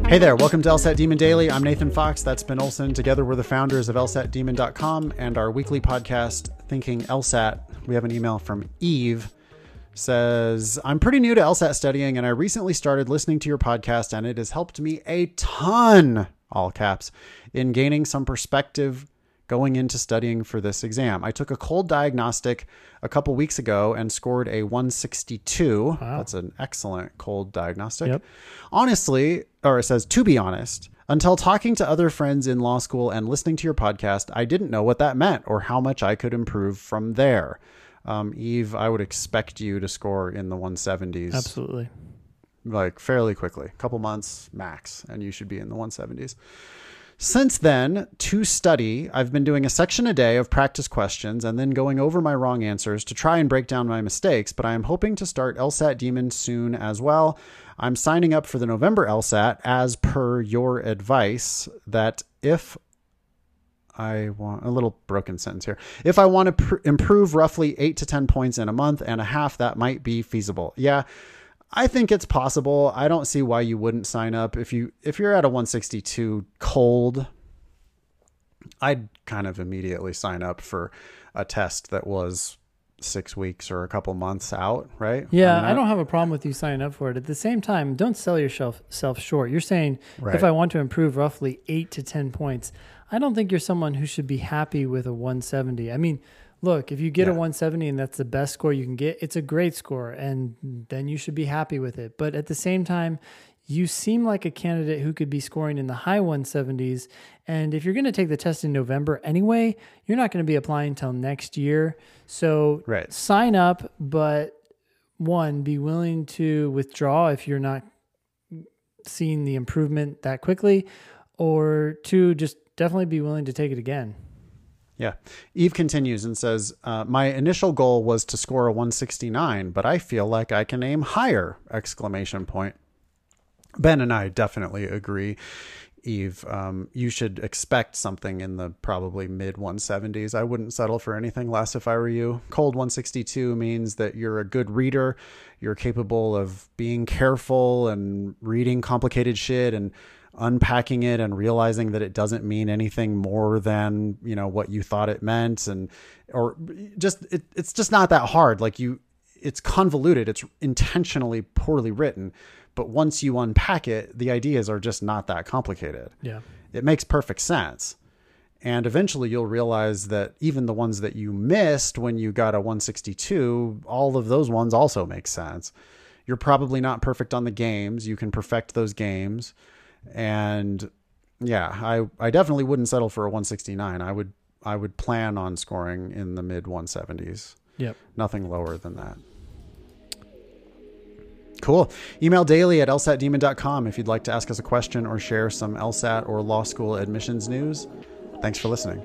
Hey there, welcome to LSAT Demon Daily. I'm Nathan Fox. That's Ben Olson. Together, we're the founders of LSATdemon.com and our weekly podcast, Thinking LSAT. We have an email from Eve. Says, I'm pretty new to LSAT studying, and I recently started listening to your podcast, and it has helped me a ton, all caps, in gaining some perspective going into studying for this exam. I took a cold diagnostic a couple weeks ago and scored a 162. Wow. That's an excellent cold diagnostic. Yep. Honestly, or it says, to be honest, until talking to other friends in law school and listening to your podcast, I didn't know what that meant or how much I could improve from there. Eve, I would expect you to score in the 170s. Absolutely. Like fairly quickly, a couple months max, and you should be in the 170s. Since then, to study, I've been doing a section a day of practice questions and then going over my wrong answers to try and break down my mistakes, but I am hoping to start LSAT Demon soon as well. I'm signing up for the November LSAT as per your advice that if I want a little broken sentence here. If I want to improve roughly 8 to 10 points in a month and a half, that might be feasible. Yeah. I think it's possible. I don't see why you wouldn't sign up. If you're at a 162 cold, I'd kind of immediately sign up for a test that was 6 weeks or a couple months out, right? Yeah, I don't have a problem with you signing up for it. At the same time, don't sell yourself short. You're saying, right, if I want to improve roughly 8 to 10 points, I don't think you're someone who should be happy with a 170. I mean, look, if you get a 170 and that's the best score you can get, it's a great score, and then you should be happy with it. But at the same time, you seem like a candidate who could be scoring in the high 170s. And if you're going to take the test in November anyway, you're not going to be applying until next year. So sign up, but one, be willing to withdraw if you're not seeing the improvement that quickly, or two, just definitely be willing to take it again. Yeah. Eve continues and says, my initial goal was to score a 169, but I feel like I can aim higher, ! Ben and I definitely agree. Eve, you should expect something in the probably mid 170s. I wouldn't settle for anything less if I were you. Cold 162 means that you're a good reader. You're capable of being careful and reading complicated shit and unpacking it and realizing that it doesn't mean anything more than, you know, what you thought it meant. It's just not that hard. Like it's convoluted. It's intentionally poorly written. But once you unpack it, the ideas are just not that complicated. Yeah. It makes perfect sense. And eventually you'll realize that even the ones that you missed when you got a 162, all of those ones also make sense. You're probably not perfect on the games. You can perfect those games. And yeah, I definitely wouldn't settle for a 169. I would plan on scoring in the mid 170s. Yep. Nothing lower than that. Cool. Email daily at lsatdemon.com if you'd like to ask us a question or share some LSAT or law school admissions news. Thanks for listening.